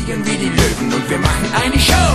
fliegen wie die Löwen und wir machen eine Show.